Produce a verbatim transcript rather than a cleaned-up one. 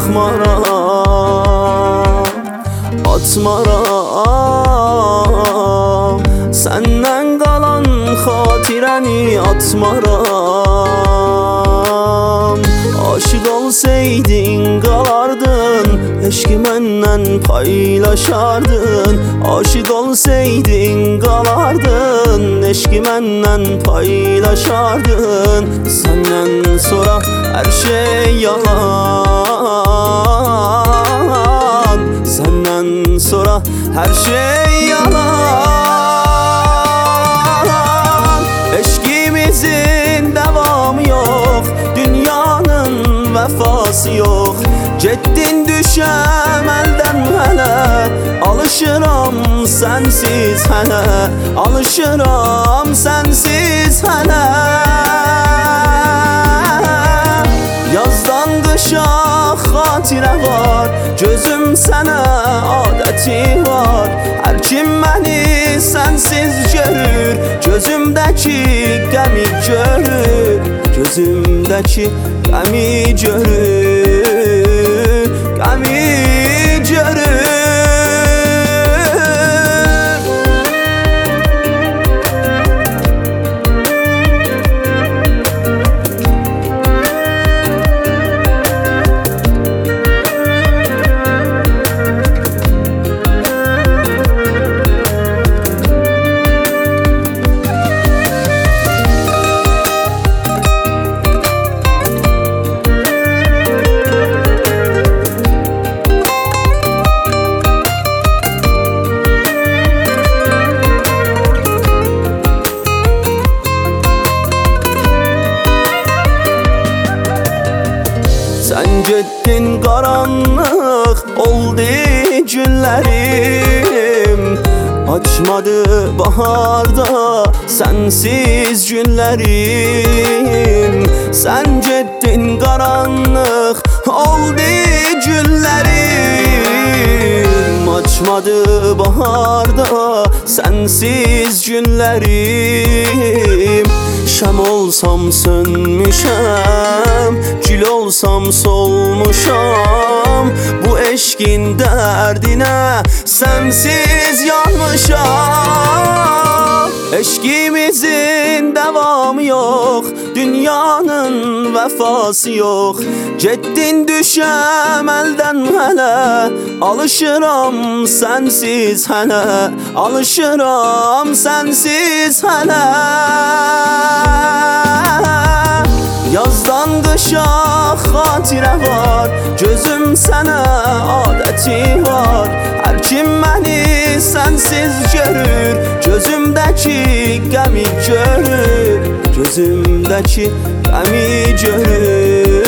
baxmara, atmaram. Səndən qalan xatirəni atmaram. Aşık olsaydın qalardın, eşki məndən paylaşardın. Aşık olsaydın qalardın, eşki məndən paylaşardın. Səndən sonra hər şey yalan, səndən sonra hər şey yalan. Eşkimizin devamı yok, dünyanın vəfası yox. Getdin düşəm əldən hələ, alışıram sənsiz hələ, alışıram sənsiz hələ. Yazdan qışa xatirə var, gözüm sənə adəti var. Hər kim məni sənsiz görür, gözümdəki qəmi görür, gözümdəki qəmi görür, qəmi görür. Sən getdin, qaranlıq oldu günlərim. Açmadı baharda sənsiz günlərim. Sən getdin, qaranlıq oldu günlərim. Açmadı baharda sənsiz günlərim. Şam olsam sönmüşəm, gül olsam solmuşam. Bu eşkin dərdinə sənsiz yanmışam. Eşkimizin devamı yok, dünyanın vəfası yox. Getdin düşəm əldən hələ, alışıram sənsiz hələ, alışıram sənsiz hələ. Yazdan qışa xatirə var, gözüm sənə adəti var. Hər kim məni sənsiz görür, gözümdəki qəmi görür, gözümdəki qəmi görür.